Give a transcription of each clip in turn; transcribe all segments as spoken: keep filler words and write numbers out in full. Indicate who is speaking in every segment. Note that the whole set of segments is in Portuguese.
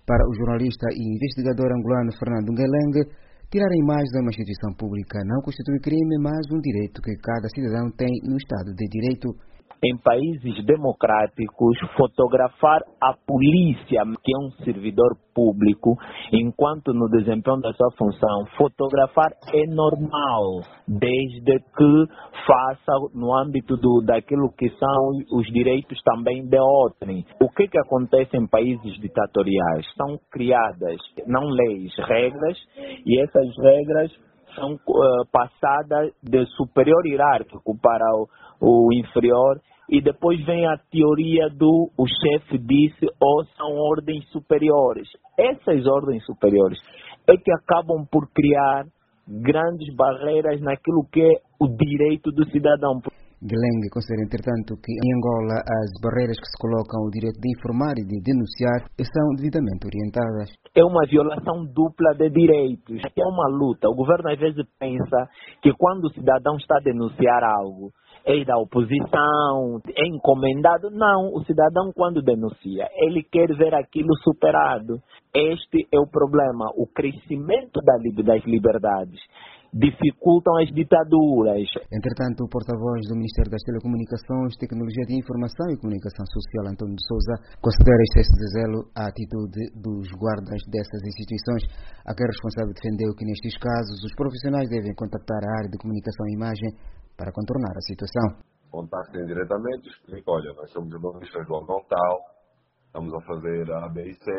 Speaker 1: Para o jornalista e investigador angolano Fernando Ngeleng, tirar a imagem de uma instituição pública não constitui crime, mas um direito que cada cidadão tem no Estado de Direito.
Speaker 2: Em países democráticos, fotografar a polícia, que é um servidor público, enquanto no desempenho da sua função, fotografar é normal, desde que faça no âmbito do, daquilo que são os direitos também de outrem. O que, que acontece em países ditatoriais? São criadas, não leis, regras, e essas regras são uh, passadas de superior hierárquico para o, o inferior, e depois vem a teoria do o chefe disse ou são ordens superiores. Essas ordens superiores é que acabam por criar grandes barreiras naquilo que é o direito do cidadão.
Speaker 1: Ngeleng considera, entretanto, que em Angola as barreiras que se colocam ao direito de informar e de denunciar são devidamente orientadas.
Speaker 2: É uma violação dupla de direitos, é uma luta. O governo às vezes pensa que quando o cidadão está a denunciar algo, é da oposição, é encomendado. Não, o cidadão quando denuncia, ele quer ver aquilo superado. Este é o problema, o crescimento das liberdades dificultam as ditaduras.
Speaker 1: Entretanto, o porta-voz do Ministério das Telecomunicações, Tecnologia de Informação e Comunicação Social, António de Souza, considera excesso de zelo a atitude dos guardas dessas instituições. Aquele responsável defendeu que, nestes casos, os profissionais devem contactar a área de comunicação e imagem para contornar a situação.
Speaker 3: Contactem diretamente, expliquem, olha, nós somos jornalistas do órgão tal, estamos a fazer a A, B e C,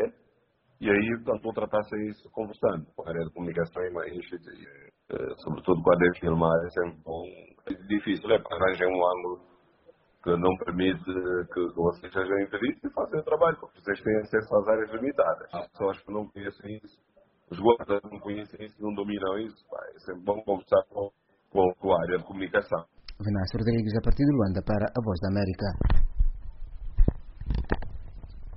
Speaker 3: e aí, portanto, vou tratar-se isso conversando com a área de comunicação e imagem, sobretudo quando é filmar, é sempre bom, é difícil, é para arranjar um ângulo que não permite que vocês sejam impedidos de fazer o trabalho, porque vocês têm acesso às áreas limitadas. Há pessoas que não conhecem isso, os guardas não conhecem isso, não dominam isso, pá, é sempre bom conversar com, com, com a área de comunicação.
Speaker 1: Venâncio Rodrigues, a partir de Luanda, para a Voz da América.